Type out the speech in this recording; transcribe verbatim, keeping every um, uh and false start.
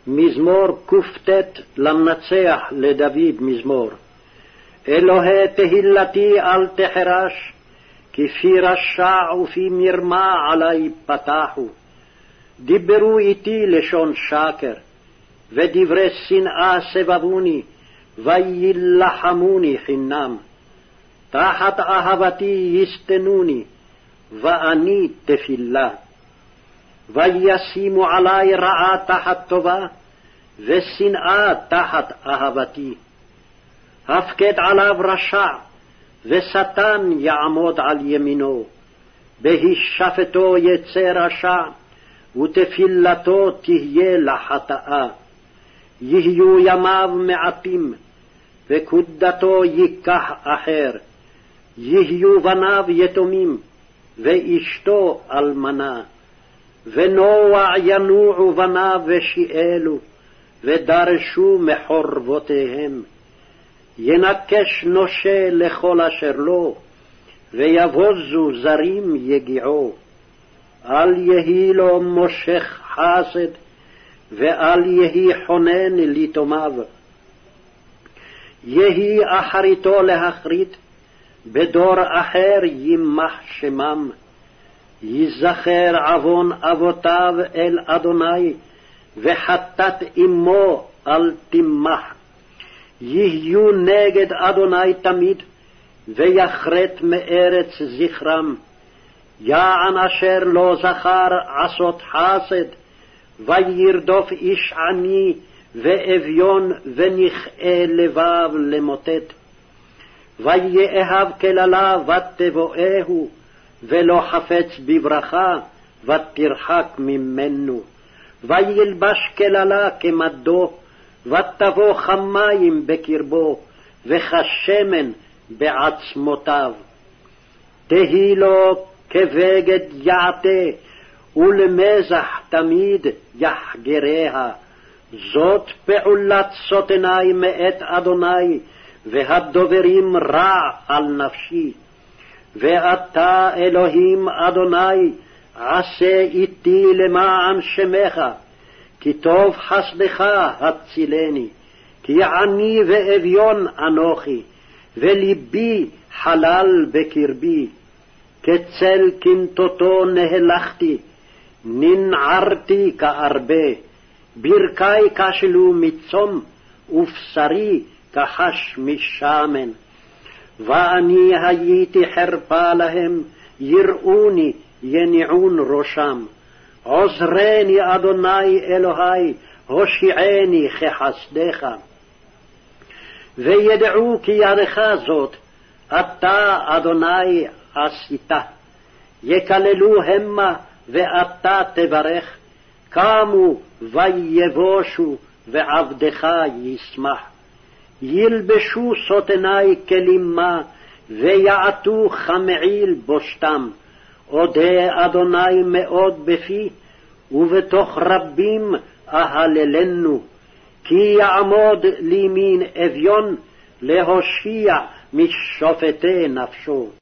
מזמור קט למנצח לדוד מזמור. אלוהי תהילתי אל תחרש, כי פי רשע ופי מרמה עלי פתחו. דיברו איתי לשון שקר, ודברי שנאה סבבוני, וילחמוני חינם. תחת אהבתי יסתנוני, ואני תפילה. וישימו עלי רעה תחת טובה, ושנאה תחת אהבתי. הפקד עליו רשע, ושטן יעמוד על ימינו. בהישפטו יצא רשע, ותפילתו תהיה לחטאה. יהיו ימיו מעטים, וקודתו ייקח אחר. יהיו בניו יתומים, ואשתו אלמנה. ונוח ינועו בניו ושיאלו, ודרשו מחורבותיהם. ינקש נושה לכל אשר לו, ויבוזו זרים יגיעו. אל יהי לו מושך חסד, ואל יהי חונן ליתומיו. יהי אחריתו להחריט, בדור אחר יימח שמם. ייזכר עוון אבותיו אל אדוני, וחטאת אמו אל תמח. יהיו נגד אדוני תמיד, ויחרט מארץ זכרם. יען אשר לא זכר עשות חסד, וירדוף איש עני ואביון, ונכאה לבב למוטט. ויאהב כללה ותבואהו, ולא חפץ בברכה, ותרחק ממנו. וילבש כללה כמדו, ותבוא חמים בקרבו, וכשמן בעצמותיו. תהי לו כבגד יעטה, ולמזח תמיד יחגריה. זאת פעולת סוטני מאת אדוני, והדוברים רע על נפשי. ואתה אלוהים אדוני, עשה איתי למען שמך, כי טוב חסדך הצילני. כי עני ואביון אנוכי, ולבי חלל בקרבי. כצל קנטוטו נהלכתי, ננערתי כארבה. ברכי כשלו מצום, ובשרי כחש משמן. ואני הייתי חרפה להם, יראוני יניעון ראשם. עוזרני אדוני אלוהי, הושיעני כחסדך. וידעו כי ידך זאת, אתה אדוני עשית. יקללו המה, ואתה תברך. קמו ויבושו, ועבדך ישמח. ילבשו סוטני כלימה, ויעטו חמעיל בושתם. אודה אדוני מאוד בפי, ובתוך רבים אהללנו. כי יעמוד לימין אביון, להושיע משופטי נפשו.